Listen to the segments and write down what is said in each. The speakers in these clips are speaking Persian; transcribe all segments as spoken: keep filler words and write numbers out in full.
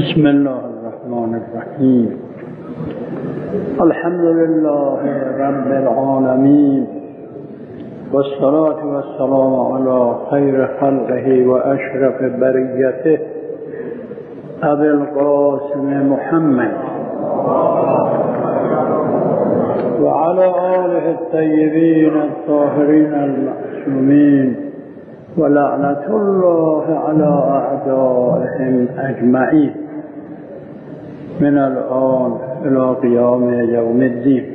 بسم الله الرحمن الرحیم. الحمد لله رب العالمین والصلاة والسلام علی خیر خلقه و اشرف بریته ابی القاسم محمد و علی آله الطیبین الطاهرین المعصومین و لعنت الله علی اعدائهم اجمعین من الان الى قیام یوم الدین.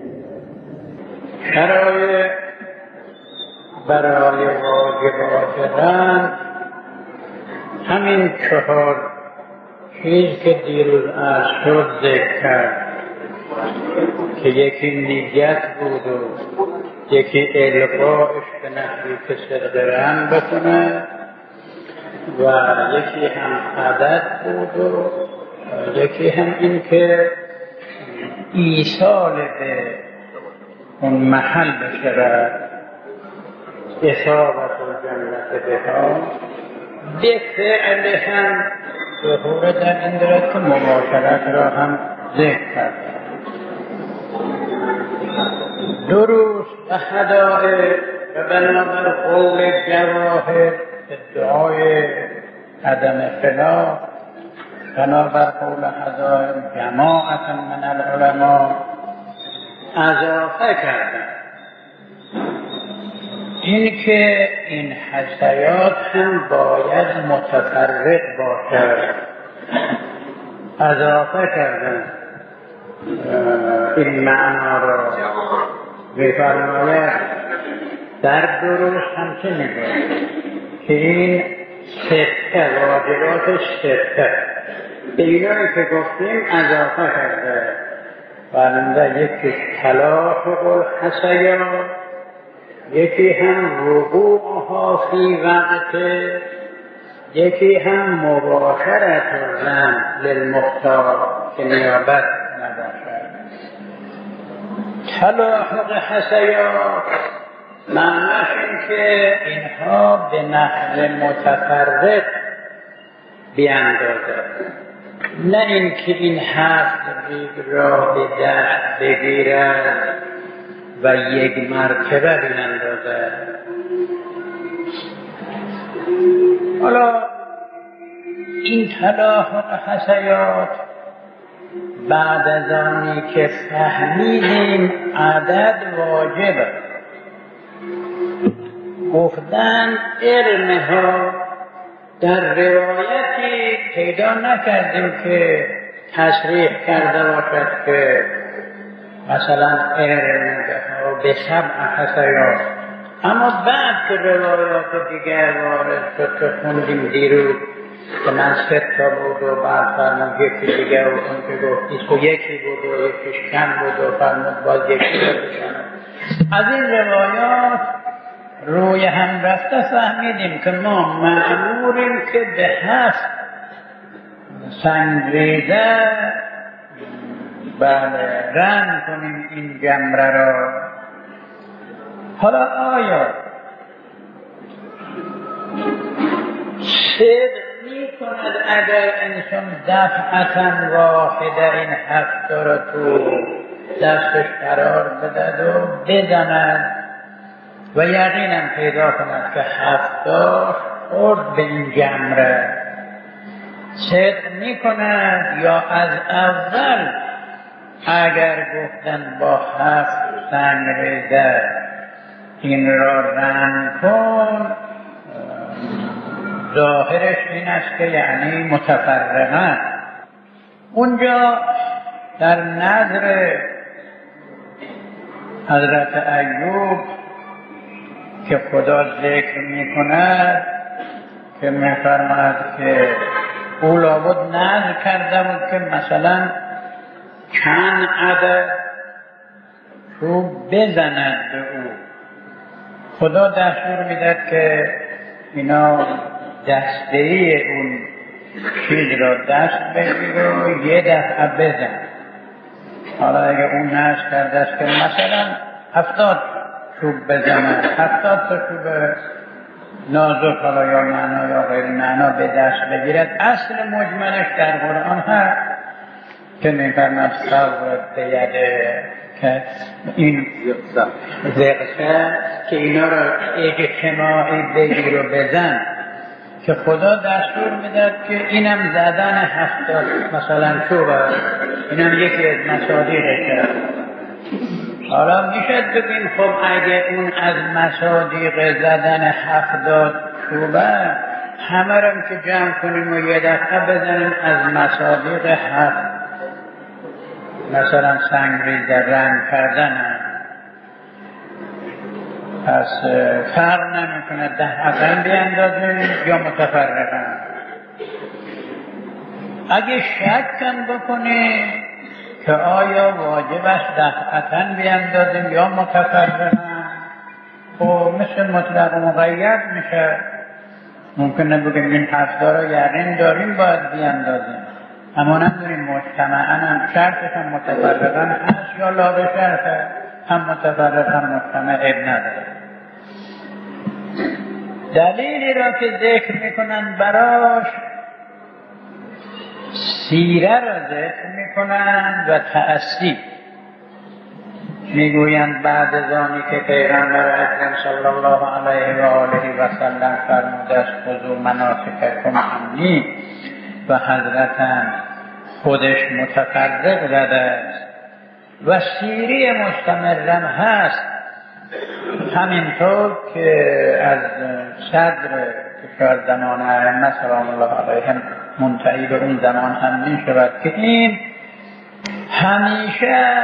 شرایط برای واجبات رند همین چهار چیز که دیروز عرض شد ذکر کرد که یکی نیت بود و یکی القایش به نحوی که صدق رند بکنه و یکی هم عدد بود و یکی هم این که ایصال به اون محل بشه اصابت الجنت بها به فعل هم ظهور در این دارد که مباشرت را هم ذکر کرد. دروس و هدایق و بنابر قول جواهر ادعای عدم خلاف بنابر قول هدایق جماعت من العلماء اضافه کردن این که این حسیات هم باید متفرق باشد. اضافه کردن این معنا را بفرماید در دروس هم چه میگوید که این سته واجبات سته به اینایی که گفتیم اضافه کرده فرمانده یکی تلاحق الحسیات یکی هم وقوعها فی وقت یکی هم مباشرت الرند للمختار که نیابت نباشد. تلاحق حسیات معنیش این که اینها به نحو متفرق بیاندازد، نه این که این هفت ریگ را به دست بگیرد و یک مرتبه بیاندازد. حالا این تلاحق حسیات بعد از آنی که فهمیدیم عدد واجبه گفتن علمها در روایتی پیدا نکردیم که تصریح کرده باشد که مثلا علمها به سبع حسیات، اما بعد که روایات دیگر وارد شد که خوندیم دیروز که من سه تا بود و بعد فرمود یکی دیگر و اون که گفت بیست و یکی بود و یکیش کم بود و فرمود باز یکی بودشن. از این روایات روی هم رفته فهمیدیم که ما مأموریم که به هفت سنگریزه بله رنگ کنیم این جمره را. حالا آیا صدق می کند اگر انسان دفعتا واحده این هفت را تو دستش قرار بدد و بزند و یقینم پیدا کند که هفتاش خورد به این جمره؟ صدق می کند یا از اول اگر گفتن با هفت سنگریزه این را رنگ کن ظاهرش این است که یعنی متفرقن؟ اونجا در نظر حضرت ایوب که خدا ذکر می کند که می فرماید که او لابد نظر کرده بود که مثلا چند عدد رو بزند به او. خدا دستور میداد که اینا دسته‌ای اون چیز را دست بگیر و یه دفعه بزن. حالا اگه اون نظر کرده است که مثلا هفتاد چوب بزنن، هفتاد تا چوب نازک حالا یا معنا یا غیر معنا به دست بگیرد. اصل مجملش در قرآن هست که میفرماد صبر بیده که این زقسه که اینا را اجتماعی بگیر و بزن، که خدا دستور میداد که اینم زدن هفتاد مثلا چوبه، اینم یکی از مصادیقشه. حالا میشه بگیم خب اگه اون از مصادیق زدن هفتاد چوبه، همه رم که جمع کنیم و یه دفعه بزنیم از مصادیق هفت، مثلا سنگریزه رنگ کردن، پس فرق نمی کنه دهتن بیاندازیم یا متفرقن. اگه شکم بکنه که آیا واجب است دهتن بیاندازیم یا متفرقن، خب مثل مطلق مقید میشه. ممکنه بگیم این هفته را یقین داریم باید بیاندازیم، اما نداریم مجتمعاً هم شرطش هم متفرقن هست یا لا به شرطه، هم متفرق هم مجتمع اب نداره. دلیلی را که ذکر میکنن براش سیره را ذکر میکنن و تأسی. میگویند بعد از آنی که پیغمبر اکرم صلی الله علیه و آله و سلم فرموده است خذوا مناسککم عنی، و حضرتم خودش متفرق زده است و سیری مستمرم هست. همینطور که از صدر که زمان ائمه سلام الله علیهم منتهی به اون زمان هم می شود که این همیشه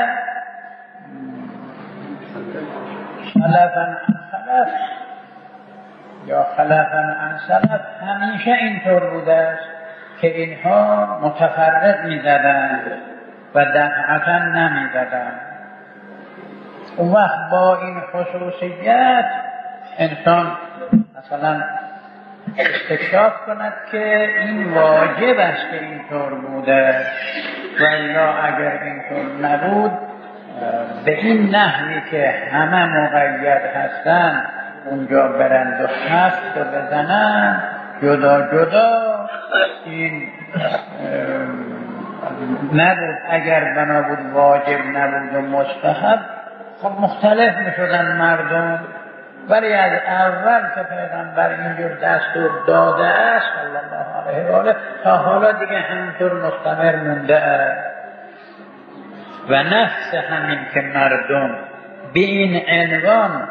سلفاً عن خلف یا خلفاً عن سلف همیشه اینطور بوده است که اینها متفرق می زدن و دفعتا نمی زدن. اون وقت با این خصوصیت انسان مثلا استکشاف کند که این واجب است که اینطور بوده، و الا اگر اینطور نبود به این نحوی که همه مقید هستن اونجا برند و هفت و بزنن جدا جدا، این نبود. اگر بنا بود واجب نبود و مستحب، خب مختلف می شدن مردم. ولی از اول که پیغمبر اینجور دستور داده است صلی الله علیه و آله تا حالا دیگه همینطور مستمر مونده است. و نفس همین که مردم به این عنوان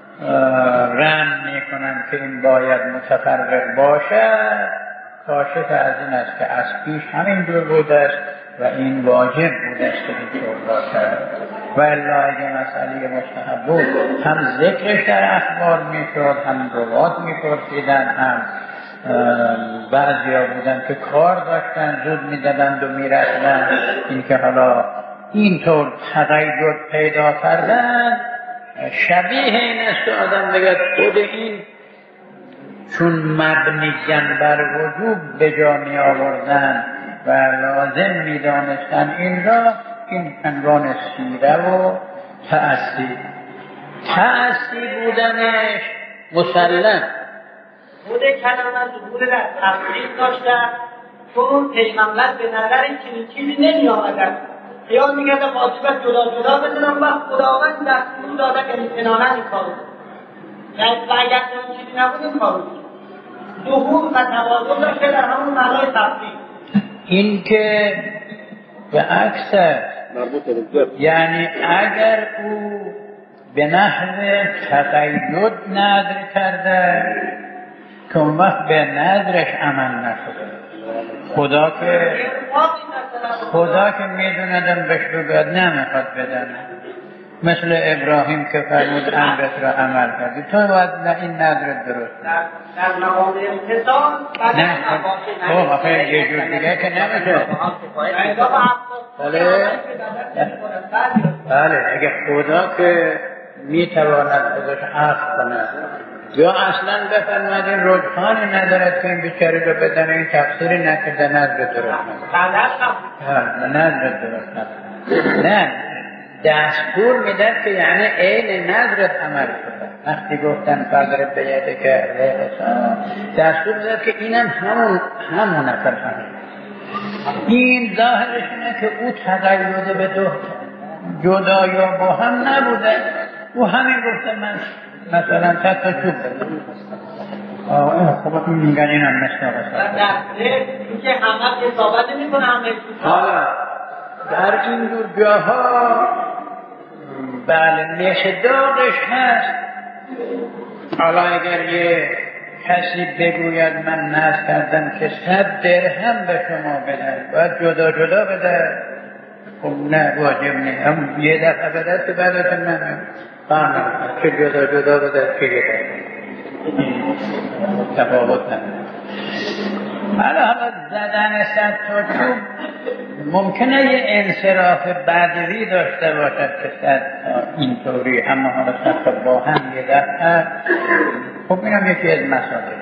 رم می کنند که این باید متفرق باشد، کاشف از این است که از پیش همینجور بوده است و این واجب بوده است که اینطور باشد. و الا اگه مسئله مستحب بود هم ذکرش در اخبار میشد، هم روات میپرسیدن، هم بعضی ها بودن که کار داشتن زود میزدند و میرسدن. این که حالا اینطور تقید پیدا کردن شبیه این است که آدم بگه خود این چون مبنی‌اند بر وجوب به جا می آوردن و لازم می دانستن این را، این عنوان سیره و تأسی. تأسی بودنش مسلم خود کلمه ظهور در تفریق داشتن، چون پیغمبر به نظر چنین چیزی نمی آمدن. خیال می کرده واجبت جدا جدا بزنم و خداوند دستور داده که امتنانه این کارو یعنی و اگر چنین چیزی نبود این کارو ظهور و توازن داشته در همون معنای تفریق. این که به عکس یعنی اگر او به نحو تقید نظر کرده که اون وقت به نظرش عمل نشده، خدا که خدا که میدوندم بهش بگوید نمیخواد بدانه. مثل ابراهیم که فرمود امرت را عمل کردی، تو باید نه این نظرت درست در مقام امتصال نه خب آخه یه جور دیگه که نمیشه. بله بله اگه خدا که میتواند ازش عفو کند یا اصلا بفرماید این رجحانی ندارد که این بیچاره رو بدن، این تفسیری نکرده نظر درست نکرده نه نظر درست نکرده نه دستور میدن که یعنی عین نظرت عمل کنه. وقتی گفتن فضل بیده که دستور میدن که اینم همون همون اصلا همون. این ظاهرش اینه که او تقید به دو جدا یا با هم نبوده. او همین گفته من مثلا صد تا چوب بدم. آه خب میگن این هم مشتاق است. این که همه اصابت نمی کنه همه حالا در این دور جاها بله نشداغش هست. حالا اگر یه کسی بگوید من نذر کردم که صد درهم به شما بدن باید جدا جدا بده، خب نه واجب نه، هم یه دفعه بده که بعدتون نمیم فهمم که جدا جدا بده که یه دفعه تفاوت نمیم. حالا حالا زدن صد تا چوب ممکنه یه انصراف بعدی داشته باشد که صد اینطوری، اما حالا صد تا با هم یه دفعه خب اینم یکی از مسائل.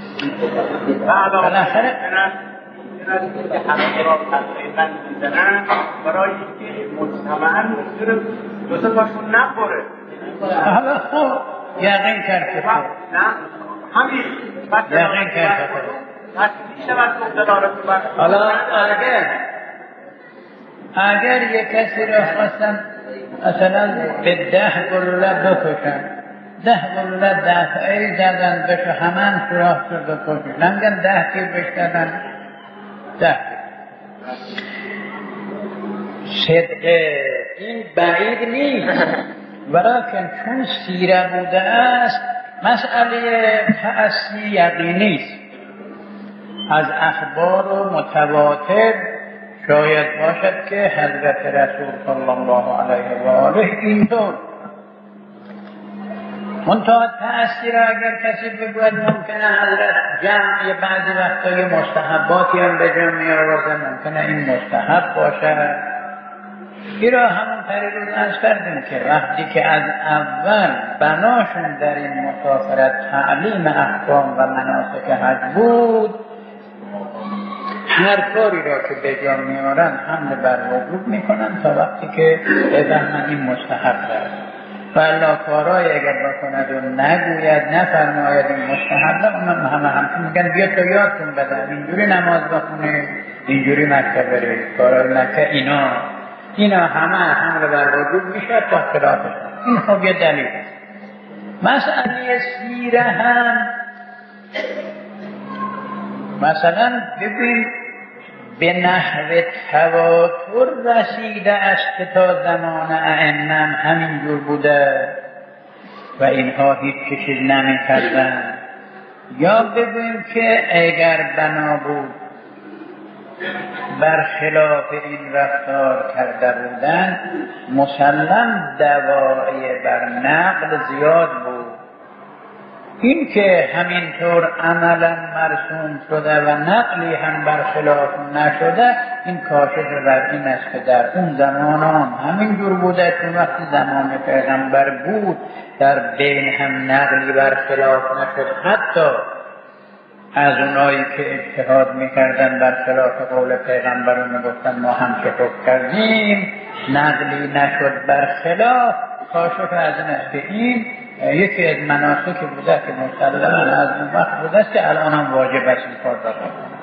بالاخره همه را تقریبا میزنن برای اینکه مجتمعاً مصدر دو سه تاشون نخوره. حالا خب یقین کرد که نه همین یقین کرد که تصدیق شود مقتدارت بر. حالا اگر اگر یک کسی را خواستن مثلا به ده گلوله بکشن، ده گلوله دفعه زدن بشه همان سراخ شد و کشن، نمیگن ده تیر بشتدن ده صدق این بعید نیست، ولیکن چون سیره بوده است مسئله تأسی یقینی است. از اخبار و متواتر شاید باشد که حضرت رسول صلی الله علیه و آله اینطور منتها تأثیر اگر کسی بگوید ممکنه حضرت جمعی بعضی وقتای مستحباتی هم به جمع می آورده، ممکنه این مستحب باشه. این را همون طریق رو از کردیم که وقتی که از اول بناشون در این مسافرت تعلیم احکام و مناسک حج بود، هر کاری را که به جا میارن حمل بر وجوب میکنن تا وقتی که بفهمن این مستحب است. و الا کارای اگر بکند و نگوید نفرماید این مستحب، اونم همه همچون میگن بیا تا یادتون بدن اینجوری نماز بخونه، اینجوری مکه بره، کارای مکه اینا اینا همه حمل بر وجوب میشه تا خلافش. این خب یه دلیل است. مسئله سیره هم مثلا ببین به نحو تواتر رسیده است که تا زمان ائمه همین جور بوده و اینها هیچ چیز نمی کردن. یا بگوییم که اگر بنا بود برخلاف این رفتار کرده بودن مسلم دواعی بر نقل زیاد بود. این که همینطور عملا مرسوم شده و نقلی هم برخلاف نشده، این کاشف بر این است که در اون زمان هم همینجور بوده. چون وقتی زمان پیغمبر بود در بین هم نقلی برخلاف نشد، حتی از اونایی که اجتهاد میکردن برخلاف قول پیغمبر میگفتن ما هم که حکم کردیم، نقلی نشد برخلاف. کاشف از این است که این یکی از مناسکی بوده که مسلماً از اون وقت بوده است که الان هم واجب است این کار را بکنند.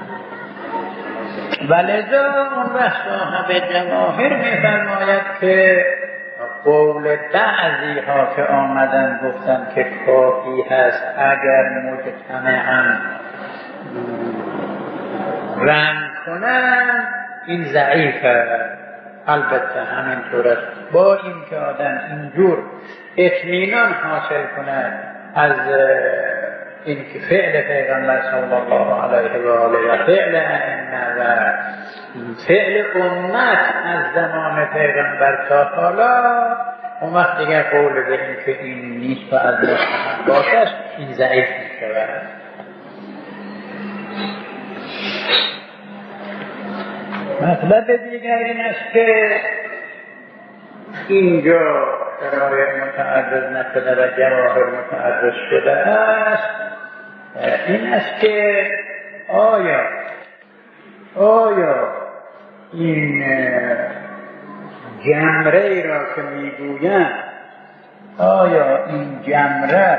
ولذا اون وقت صاحب جواهر میفرماید که قول بعضی ها که آمدن گفتن که کافی هست اگر مجتمعاً رم کنن، این ضعیفه. البته همینطور است. با این که آدم اینجور اطمینان حاصل کند از این که فعل پیغمبر صلی الله علیه و آله و فعل ائمه و فعل امت از زمان پیغمبر تا حالا، اون وقت دیگر قول به این که این نیست و از مستحب باشد این ضعیف می شود. مطلب دیگر این است که اینجا شرایط متعرض نشده و جواهر متعرض شده است، این است که آیا آیا این جمره ای را که میگویم آیا این جمره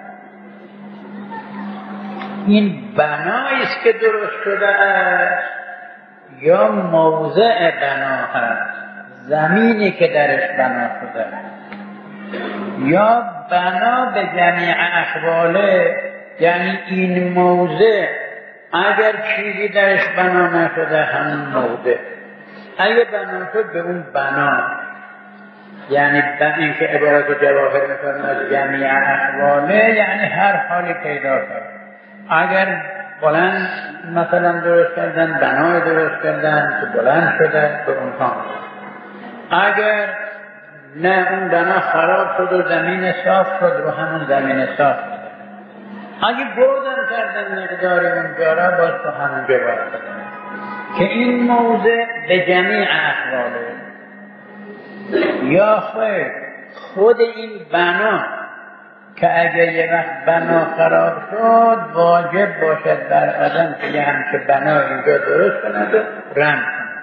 این بنایی است که درست شده است یا موضع بنا هست، زمینی که درش بنا شده است، یا بنا به جمیع احواله، یعنی این موضع اگر چیزی درش بنا نشده همون موضع، اگه بنا شد به اون بنا، یعنی این که عبارت جواهر میکنه از جمیع احواله یعنی هر حالی پیدا کرد. اگر بلند مثلا درست کردن، بنای درست کردن که بلند شده به اون هم، اگر نه اون بنا خراب شد و زمین صاف شد رو همون زمین صاف شد، اگه بردن کردن مقدار اونجا را باز تو همون جا باید بدن که این موضع به جمیع احواله، یا خیر خود این بنا که اگر یه وقت بنا خراب شد واجب باشد بر آدم که یه همچه بنا اینجا درست کند و رم کند،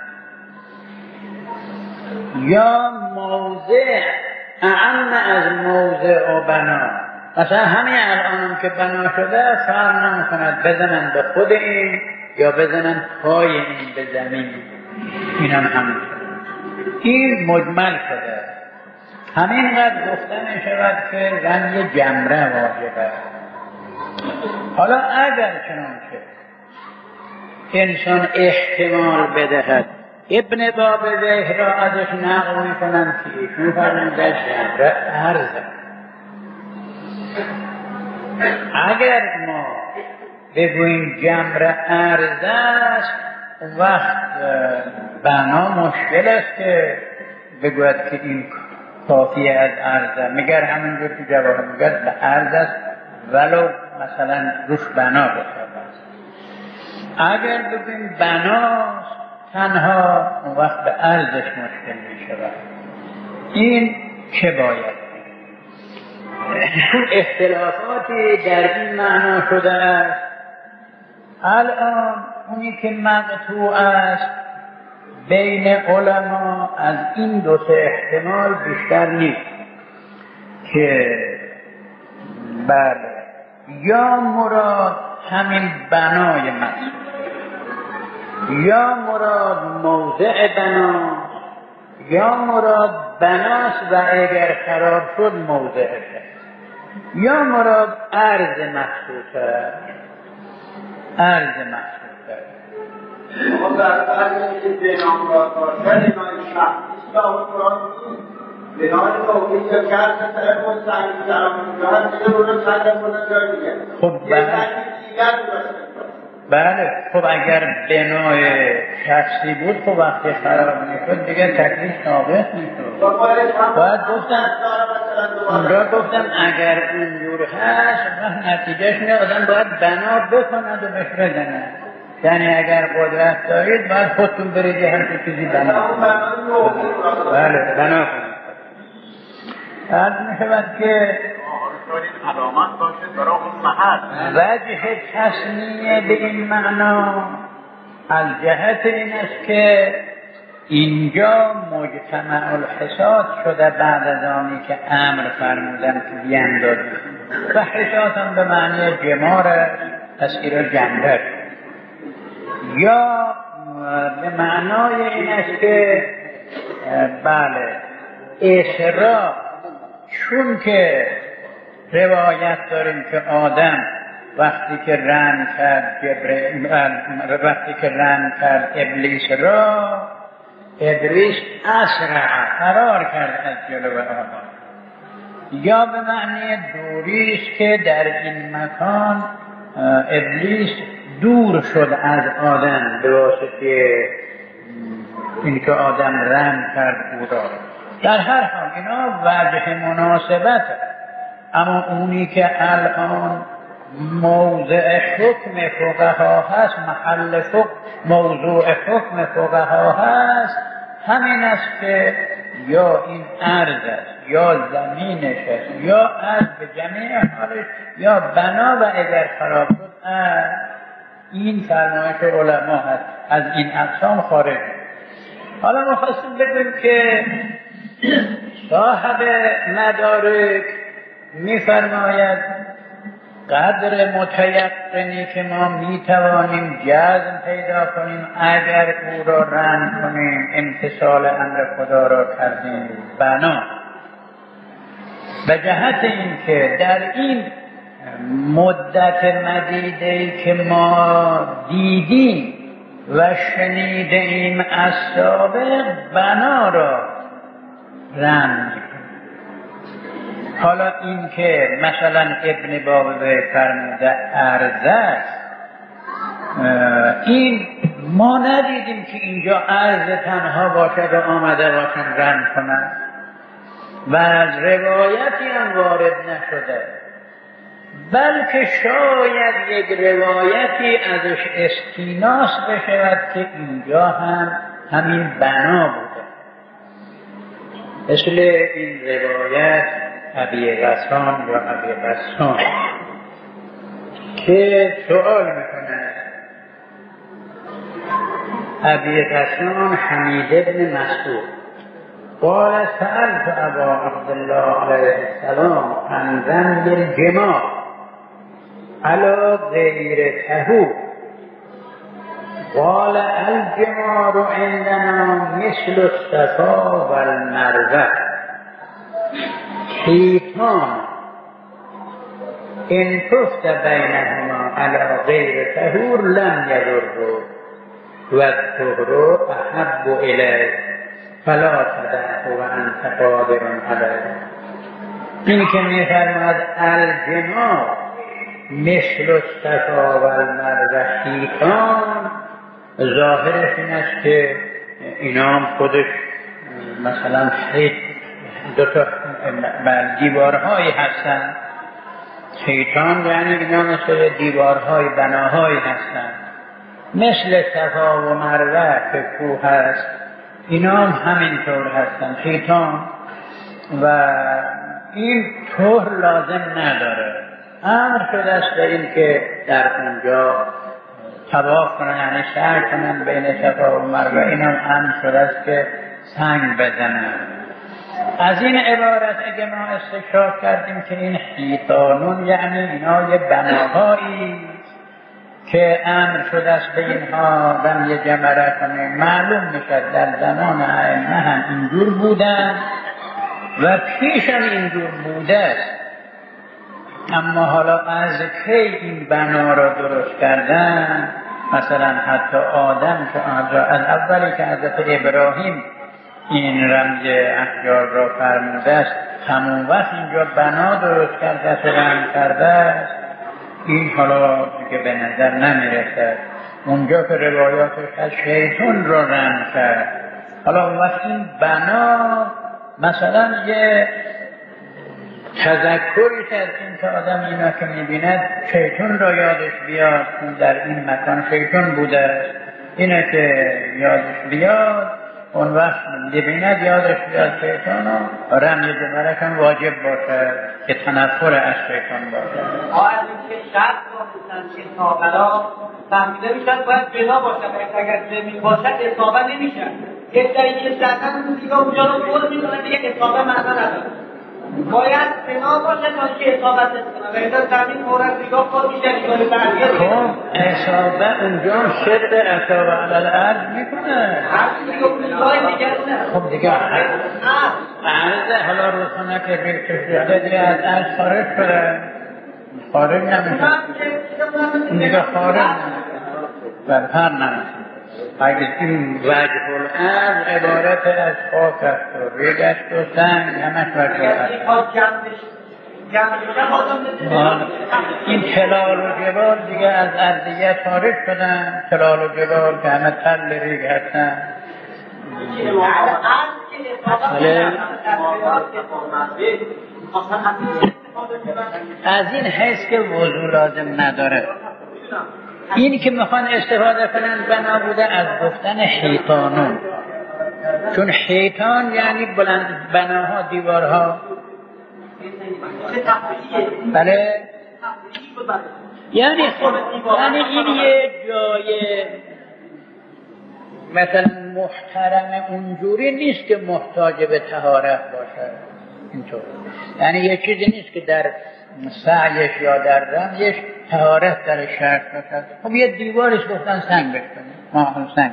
یا موضع اعم از موضع و بنا، مثلا همین الانم که بنا شده فرق نمی‌کند بزنن به خود این یا بزنن پای این به زمین، اینم همین این مجمل شده. همینقدر گفته می شود که رنگ جمره واجب است. حالا اگر چنانچه انسان احتمال بدهد، ابن بابویه را ازش نقل می کنند که ایشون فرموده جمره عرض. اگر ما بگوییم جمره عرض است وقت بنا مشکل است که بگوید که این کافی از عرض، مگر همینجور که جواهر میگه به عرض است ولو مثلا روش بنا بسازد. اگر بگیم بناست تنها اون وقت به عرضش مشکل می شود. این چه باید؟ چون اختلافاتی در این معنا شده است، الان اونی که مقطوع است بین علما از این دو سه احتمال بیشتر نیست که بله یا مراد همین بنای مقصود یا مراد موضع بنا یا مراد بناست و اگر خراب شد موضعش یا مراد عرض مخصوصه عرض مخصوصه اما در فرقی که بنام را باشد بنای شخصیست و اون قرآن نیست. بنای توقیت یا کرد طرف مستقیم طرف میگوهد دیگه رو رو صدر کنه جای دیگه خب یه فرقی دیگر رو بله. خب اگر بنای شخصی بود خب وقتی خراب میشد دیگه تکلیف ناقص میشد. باید گفتم اون را گفتم اگر اونجور هست وقت نتیجهش میاد آدم باید بنا بکند و بهش بزند. یعنی اگر قدرت دارید باید خودتون برید یه همچه چیزی بنا بله بنا کنید. بعد میشود که علامت باشه برای اون محل. وجه تصمیه به این معنا از جهت این است که اینجا مجتمع الحساد شده بعد از آنی که امر فرمودن که بیندازید و حساد هم به معنی جمار تسکیر جمدر، یا به معنای این است که بله اسراء، چون که روایت داریم که آدم وقتی که رن کرد جبرئیل وقتی که رن کرد ابلیس را، ابلیس اسرع فرار کرد از جلو آدم، یا به معنی دوریست که در این مکان ابلیس دور شد از آدم به واسطه این که آدم رن کرد او را. در هر حال اینا وجه مناسبت، اما اونی که الان موضع حکم فقها هست، محل حکم موضوع حکم فقها هست، همین است که یا این عرض است یا زمینش است یا از به جمیع حالش یا بنا و اگر خراب شد این فرمایش علما هست، از این اقسام خارج. حالا ما خواستیم بگویم که صاحب مدارک می‌فرماید قدر متیقنی که ما میتوانیم جزم پیدا کنیم اگر او را رند کنیم امتثال امر خدا را کردیم بنا به جهت اینکه در این مدت مدیده‌ای که ما دیدیم و شنیده ایم از سابق بنا را رند کنیم. حالا این که مثلا ابن بابوی فرموده عرض است، این ما ندیدیم که اینجا عرض تنها باشد و آمده باشن رند کنند و از روایتی هم وارد نشده، بلکه شاید یک روایتی ازش استیناس بشود که اینجا هم همین بنا بوده، مثل این روایت ابی غسان یا ابی غسان که سؤال میکنه ابی غسان حمید ابن مسعود قال سألت ابا عبدالله علیه السلام عن ذنب الجماع على غیر طهور قال الجماع عندنا مثل الصفا والمروه حیطان ان طفت بینهما على غیر طهور لم یضره و الطهر احب الیه فلا تدعه و انت قادر علیه. این که می‌فرماید الجماع مثل الصفا والمروه حیطان، ظاهرش این است که اینا هم خودش مثلا حیط دو تا دیوارهایی هستند، حیطان یعنی اینا مثل دیوارهای بناهایی هستند، مثل صفا و مروه که کوه هست اینا هم همینطور هستند حیطان، و این طهر لازم نداره. امر شده است به این که در اونجا طواف کنن، یعنی سعی کنن بین صفا و مروه، این هم امر شده است که سنگ بزنن. از این عبارت اگه ما استشراف کردیم که این حیطانون یعنی اینا یه بناهایی که امر شده است به اینها رمی جمره کنه، معلوم میشد در زمان ائمه هم اینجور بودن و پیش هم اینجور بوده است. اما حالا از کی این بنا را درست کردن، مثلا حتی آدم که از اولی که حضرت ابراهیم این رمز احجار را فرموده است همون وقت اینجا بنا درست کرده است و رمز کرده است، این حالا که به نظر نمیرسد. اونجا که روایاتش از شیطان را رمز کرد، حالا اون وقت این بنا مثلا یه تذکری که از این که آدم اینا که میبیند شیطان را یادش بیاد، در این مکان شیطان بوده است، اینا که یادش بیاد اون وقت ببیند یادش بیاد شیطان و رمی جمرک هم واجب باشه که تنفر از شیطان باشه. آه از این که شرط باشن که اصابه فهمیده میشن باید بنا باشن، اگر زمین باشد اصابه نمیشن. یک دایی که زدن اون دیگه اونجا رو خود میکنن دیگه اصابه معنا نداره، باید بنا باشه تا که اصابت کنن و اینا زمین مورد دیگه خود میشه نگاه تحلیه. خب اصابه اونجا هم شد اصابه علال عرض میکنه، هر دیگه اونجای دیگرونه. خب دیگه عرضه حالا روزخانه که بیر کشیده دیگه از عرض خارج شده، خارج نمیشه دیگه، خارج بر هر نمیشه. اگر این وجه الارض عبارت از خاک است و ریگ است و سنگ همش وجه الارض. این تلال و جبال دیگه از ارضیت خارج شدن، تلال و جبال که همه تل ریگ هستن. از این حیث که وضو لازم نداره. این که میخوان استفاده کنن بنا بوده از گفتن حیطانون، چون حیطان یعنی بلند بناها، دیوارها. بله یعنی خب یعنی این یه جای مثلا محترم اونجوری نیست که محتاج به طهارت باشه. اینطور یعنی یه چیزی نیست که در سعیش یا در رمیش طهارت در شرط باشه. خب یه دیوارش گفتن سنگ بشکنه، ما هم سنگ.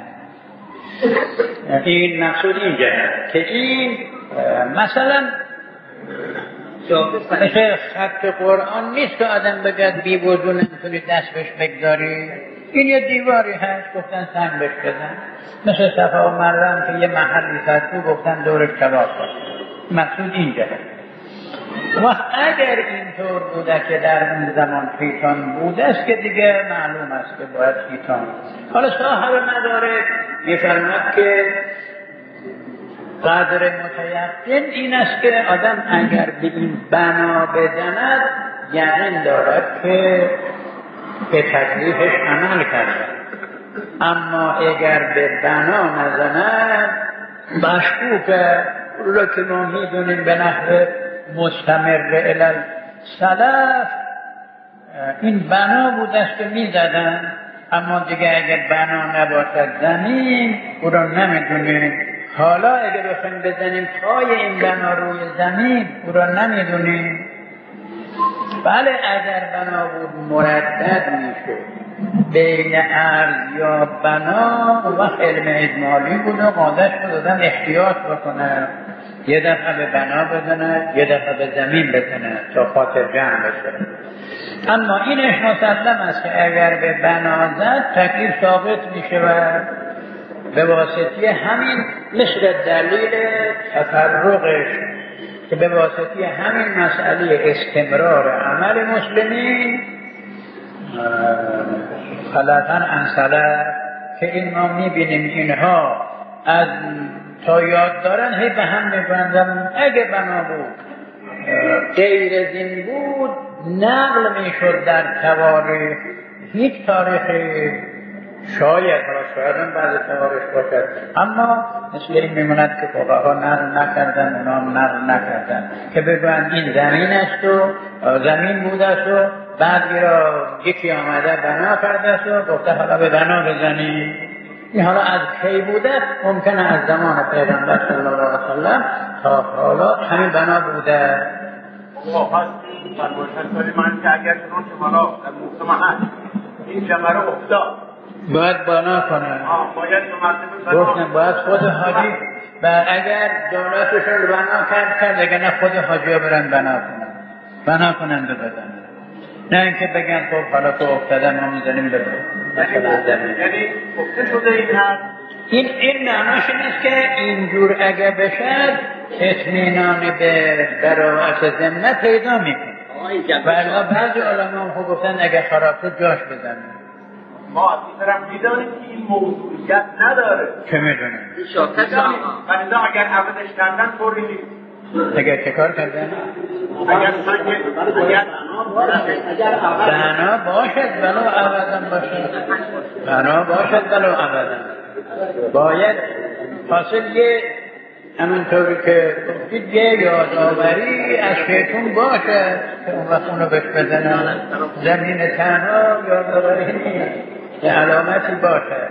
این مقصود اینجا که این مثلا مثل خط قرآن نیست که آدم بگد بی وضو نمیتونی دست بهش بگذاری. این یه دیواری هست گفتن سنگ بهش بزن، مثل صفا و مروه که یه محلی فرقی گفتن دورش طواف کنه. مقصود اینجا هست. و اگر اینطور بوده که در اون زمان خیتان بوده است که دیگه معلوم است که باید خیتان. حالا صاحب مدارک میفرماد که قدر متیقن این است که آدم اگر به این بنا بزند یقین دارد که به تکلیفش عمل کرده، اما اگر به بنا نزند مشکوکه. رو که ما میدونیم به نحو مستمر الی سلف این بنا بود است که میزدن، اما دیگه اگر بنا نباشد زمین او رو نمیدونیم. حالا اگر بخوایم بزنیم پای این بنا روی زمین او را نمیدونیم. بله اگر بنا بود مردد میشه بین عرض یا بنا و علم اجمالی بود و قادش بود آدم احتیاط بکنه، یه دفعه به بنا بزنه یه دفعه به زمین بزنه تا خاطر جمع بشه. اما اینش مسلم است که اگر به بنا زد تکلیف ثابت میشه و به واسطه همین مثل دلیل تفرقش که به واسطه همین مسئله استمرار عمل مسلمین خلافاً عن سلف که این ما میبینیم اینها از تا یاد دارن هی به هم میبندن. اگه بنا بود غیر زین بود نقل میشد در تواریخ، هیچ تاریخی شاید حالا شاید هم بعضی تواریخ باشد، اما مثل این میموند که فقها نقل نکردن اونا نقل نکردن که بگویند این زمین است و زمین بوده است و بعدی را یکی آمده بنا کرده است و گفته حالا به بنا بزنید. این حالا از کی بوده؟ ممکنه از زمان پیغمبر صلی الله علیه وسلم تا حالا همین بنا بوده. پس فرمایشات من که اگر چنون که حالا در محکمه هست این جمعه افتاد باید بنا کنه. باید گفتن باید خود حاجی و اگر دولتشون بنا کرد کرد اگر نه خود حاجی ها برن بنا کنن بنا کنن بزنن، نه اینکه بگن خب حالا تو افتاده ما میزنیم بزن. یعنی افته شده این هست این این معناش نیست که اینجور اگه بشد اطمینان به براعت ذمه پیدا میکنه. ولی بعضی علما خب گفتن اگه خراب شد جاش بزنه. ما از این طرف میدانیم که این موضوعیت نداره. چه میدونیم؟ این شاکت ولی اگر عوضش کردن طوری نیست. اگر چه کار کردن؟ اگر سنگ بنا باشد بنا عوضم باشد بنا باشد بنا عوضم باید حاصل یه همونطوری که گفتید یه یادآوری از شیطون باشه که اون وقت اونو بهش بزنن. زمین تنها یادآوری نیست، یه علامتی باشه.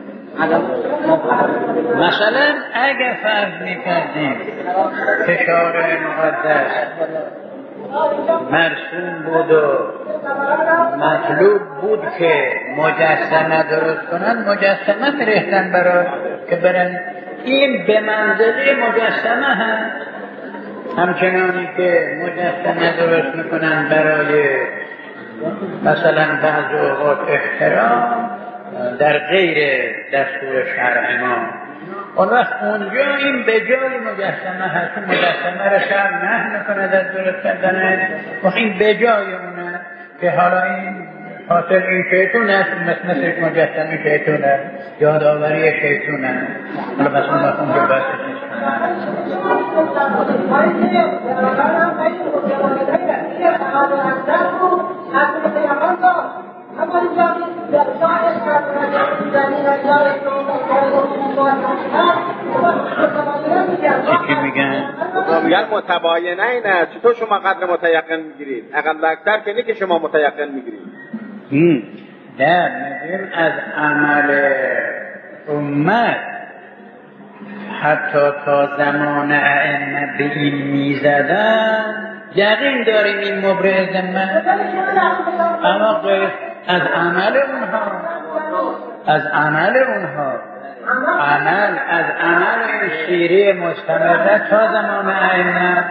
مثلا اگه فرض میکردیم فشار مقدس مرسوم بود و مطلوب بود که مجسمه درست کنن، مجسمه فرستن برای که برن، این به منزله مجسمه هم همچنانی که مجسمه درست میکنن برای مثلا بعض اوقات احترام در غیر دستور شرع ما، اون وقت اونجا این به جای مجسمه هست، مجسمه را شرع نه میکنه در درست کردن و این به جای اونه که حالا این حاصل این شیطون است، مثل مجسمه شیطون است، یادآوری شیطون است. حالا بس اون وقت اونجا بحثش نیست. چی میگن؟ میگن متباینه اینه. چطور شما قدر متیقن میگیرید؟ اقل اکتر که نه که شما متیقن میگیرید. نه میگیم از عمل امت حتی تا زمان ائمه به این میزدن، یقین داریم این مبرئ ذمه، اما غیر از عمل اونها، از عمل اونها، عمل از عمل این شیری مستمره تا زمان ائمه.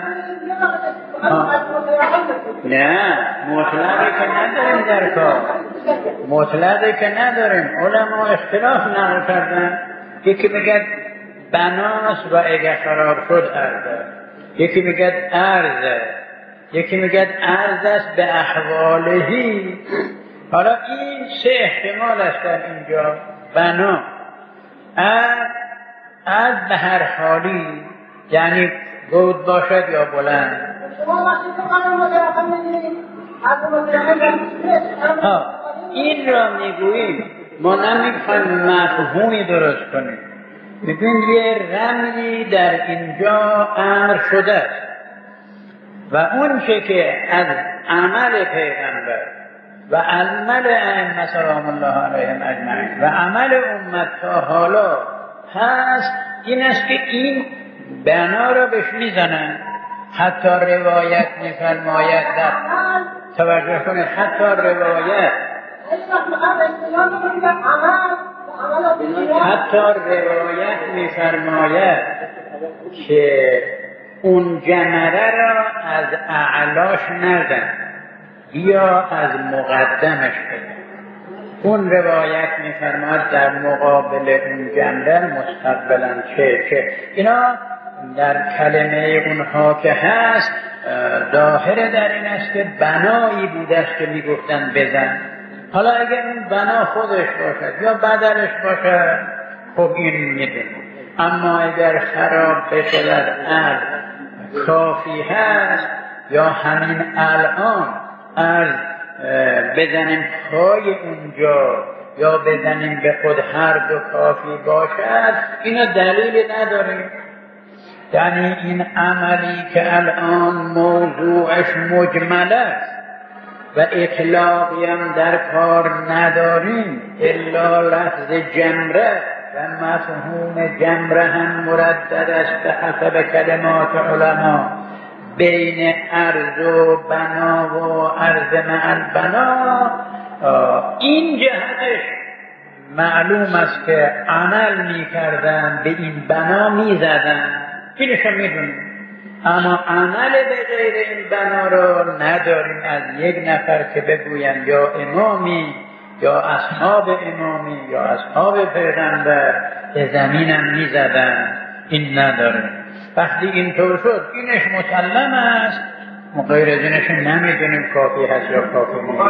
نه مطلقی که نداریم در کار، مطلقی که نداریم. علما اختلاف نقل کردن، یکی میگه بناست و اگه خراب شد ارزه، یکی میگه ارزه، یکی میگه ارز است به احوالهی. حالا این سه احتمال است در اینجا، بنا ارز، ارز به هر حالی، یعنی گود باشد یا بلند. ها این را میگوییم، ما نمیخوایم مفهومی درست کنیم، میگوییم یه رمزی در اینجا امر شده است و اون چه که از عمل پیغمبر و عمل ائمه سلام الله علیهم اجمعین و عمل امت تا حالا هست، این است که این بنا را بهش میزنن. حتی روایت میفرماید، در توجه کنید، حتی روایت حتی روایت میفرماید که اون جمره را از اعلاش نزن، یا از مقدمش بزن. اون روایت میفرماید در مقابل اون جمره مستقبلا چه چه. اینا در کلمه اونها که هست ظاهر در این است که بنایی بوده است که میگفتن بزن. حالا اگر این بنا خودش باشد یا بدلش باشد، خب این میدونیم. اما اگر خراب بشود ارز کافی هست، یا همین الان ارز بزنیم پای اونجا یا بزنیم به خود هر دو کافی باشد، اینا دلیلی نداریم. یعنی این عملی که الان موضوعش مجمل است و اطلاقی هم در کار نداریم، الا لفظ جمره و مفهوم جمره هم مردد است به حسب کلمات علما بین ارز و بنا و ارز مع البنا. این جهتش معلوم است که عمل می کردن، به این بنا می زدن، اینش هم می دونیم. اما عمل به غیر این بنا رو نداریم از یک نفر که بگوین یا امامی یا اصحاب امامی یا اصحاب پیغمبر به زمینم می زدن، این نداریم. وقتی اینطور شد اینش مسلم است، ما غیر از اینش نمیدونیم کافی هست یا کافی نیست.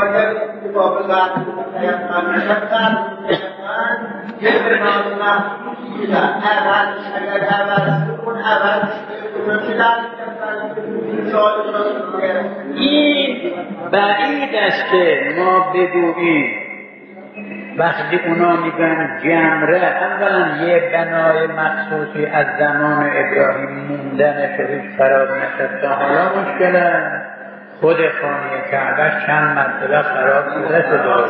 این بعید است که ما بگوییم وقتی اونا میگن جمره، اولا یه بنای مخصوصی از زمان ابراهیم موندنش هیچ خراب نشد، تا حالا مشکله. خود خانه کعبه چند مرتبه خراب شده شده.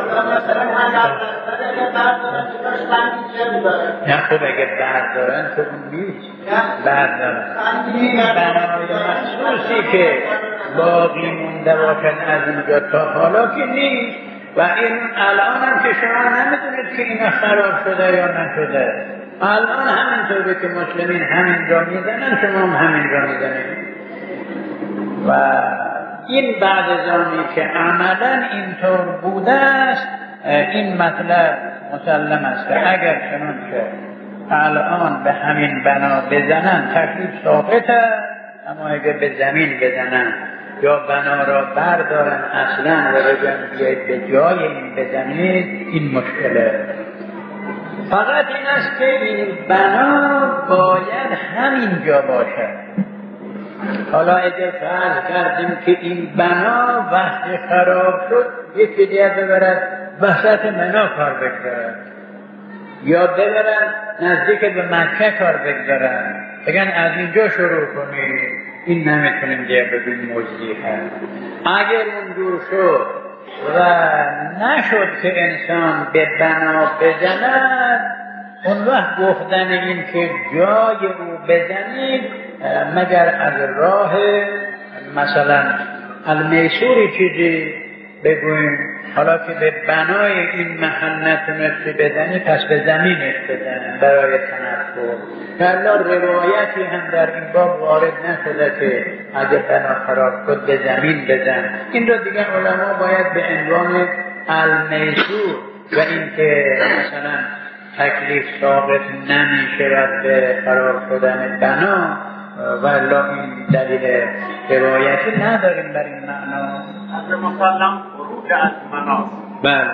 نه خب اگه بردارن که اون نیست، بردارن این بنای مخصوصی که باقی مونده باشد از اینجا تا حالا که نیست. و این الان هم که شما نمیدونید که اینا خراب شده یا نشده. الان همینطوری که مسلمین همین را میزنن، شما هم همین را میزنید. و این بعد از آنی که عملا اینطور بوده است، این مطلب مسلم است که اگر چنانچه الان به همین بنا بزنن تکلیف ثابته، اما اگر به زمین بزنن یا بنا را بردارن اصلا و بگن بیایید به جای این بزنید، این مشکله. فقط این است که این بنا باید همین جا باشد. حالا اگر فرض کردیم که این بنا وقتی خراب شد یکی دیگه ببرد وسط منا کار بگذارد، یا ببرن نزدیک به مکه کار بگذارن، بگن از اینجا شروع کنید، این نمیتونیم دیگه بگیم مجزی هست. اگر اونجور شد و نشد که انسان به بنا بزند، اون وقت گفتن این که جای او بزنید مگر از راه مثلا المیسوری چیزی بگویم، حالا که به بنای این محل نتونستی بزنی پس به زمینش بزن برای تنفر. کلا روایتی هم در این باب وارد نشده که اگه بنا خراب شد به زمین بزن. این رو دیگه علما باید به عنوان المیسور و این که مثلا تکلیف ثابت نمیشه و به خراب شدن بنا و الا این دلیل روایتی نداریم در این معنا. از مسلم خروج از مناس. بله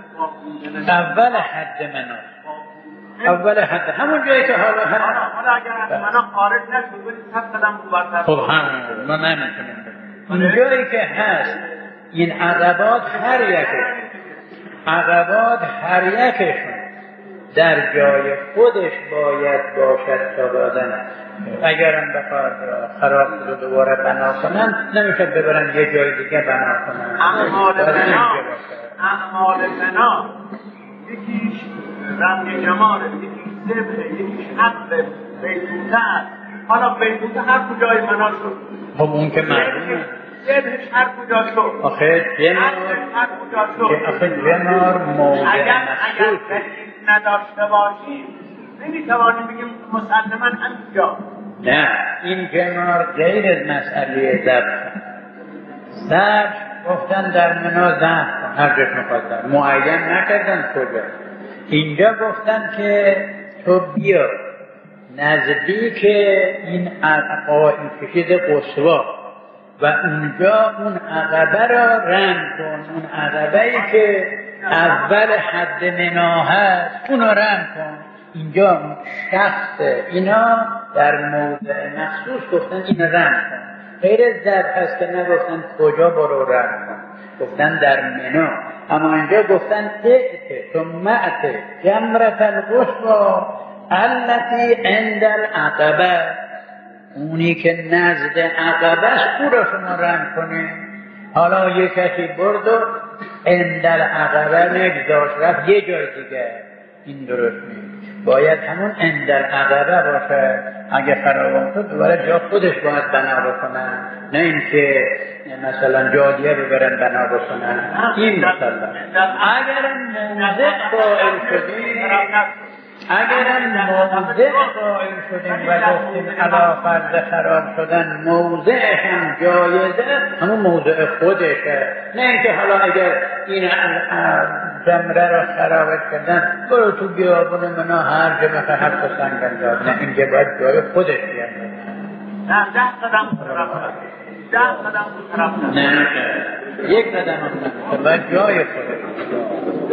اول حد مناس، اول حد همون جایی که حالا هست. حالا اگر از مناس خارج نشد برید صد قدم رو برتر. خب هم ما نمیتونیم اون جایی که هست این عقبات هر یکشون عقبات هر یکشون در جای خودش باید باشد تا دادن. اگرم بخواد خراب رو دوباره بنا کنن نمیشه ببرن یه جای دیگه بنا کنن. اعمال بنا اعمال بنا یکیش رنگ جماله، یکیش زبه، یکیش حق بیتوته است. حالا بیتوته هر کجای بنا شد. خب اون که معلومه زبهش هر کجا شد. آخه جنار هر کجا شد. آخه جنار موضع اگر نداشته باشیم نمیتوانیم بگیم مسلماً همینجا. نه این جنار غیر از مسئله ذبح. ذبح گفتن در منا ذبح هر جش میخواستن معین نکردن کجا. اینجا گفتن که تو بیا نزدیک این عقبا این چیز قصوا و اونجا اون عقبه را رم کن. اون عقبه ای که اول حد منا هست اون را رم کن. اینجا شخص اینا در موضع مخصوص گفتن این رم کن. غیر ذبح هست که نگفتن کجا برو رم کن، گفتن در منا. اما اینجا گفتن ائت ثم ات جمرة القصوى التي عند العقبه، اونی که نزد عقبه است او را شما رم کنه. حالا یک کسی برد و عند العقبه نگذاشت رفت یه جای دیگه، این درست نیست. باید همون عند العقبه باشه. اگه خراب شد دوباره جا خودش باید بنا بکنن، نه اینکه مثلا جا دیگه ببرن بنا بکنن. این مثلا اگرم موضع قائل شدیم اگرم موضع قائل شدیم و گفتیم علا فرض خراب شدن موضعش هم جایزه، همون موضع خودشه. نه اینکه حالا اگر این جمره را خرابت کردن برو تو بیابون منا هر جا مثل هر سنگ انداز. نه اینجا باید جای خودش بیان. نه ده قدم طرف ده قدم طرف نه یک قدم هم نه باید جای خودش.